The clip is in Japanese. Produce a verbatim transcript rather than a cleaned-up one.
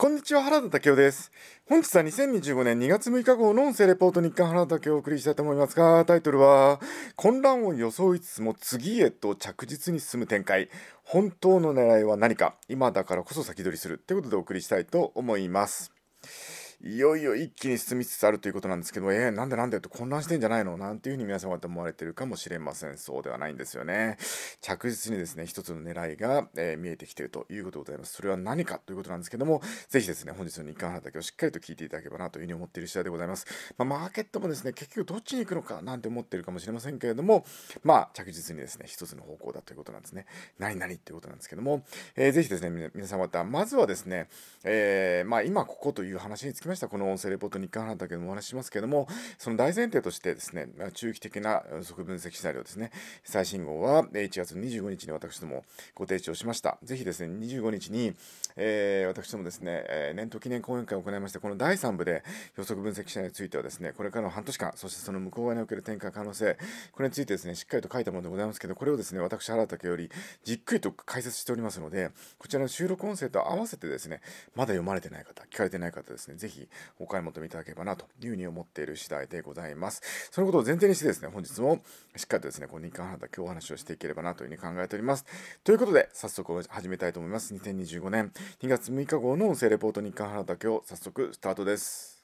こんにちは、原田武雄です。本日はにせんにじゅうごねんにがつむいか号の音声レポート日刊原田武雄をお送りしたいと思いますが、タイトルは、混乱を装いつつも次へと着実に進む展開。本当の狙いは何か、今だからこそ先取りするということでお送りしたいと思います。いよいよ一気に進みつつあるということなんですけど、えー、なんでなんでと混乱してんじゃないのなんていうふうに皆様方思われているかもしれません。そうではないんですよね。着実にですね、一つの狙いが、えー見えてきているということでございます。それは何かということなんですけども、ぜひですね、本日の日刊原だけをしっかりと聞いていただければなというふうに思っている次第でございます。まあ、マーケットもですね、結局どっちに行くのかなんて思っているかもしれませんけれども、まあ、着実にですね、一つの方向だということなんですね。何々っていうことなんですけども、えーぜひですね、皆皆様方、まずはですね、えーまあ、今ここという話につきましたこの音声レポート日刊原だけでもお話ししますけれども、その大前提としてですね、まあ中期的な予測分析シナリオですね、最新号はいちがつにじゅうごにちに私どもご提唱しました。ぜひですね、にじゅうごにちに、えー私どもですね、えー年頭記念講演会を行いまして、このだいさん部で予測分析シナリオについてはですね、これからの半年間、そしてその向こう側における展開可能性、これについてですね、しっかりと書いたものでございますけど、これをですね、私原田よりじっくりと解説しておりますので、こちらの収録音声と合わせてですね、まだ読まれてない方、聞かれてない方ですね、ぜひお買い求めいただければなというふうに思っている次第でございます。そのことを前提にしてですね、本日もしっかりとですね、この日刊原田今日お話をしていければなというふうに考えております。ということで、早速始めたいと思います。にせんにじゅうごねんにがつむいか号の音声レポート日刊原田今日、早速スタートです。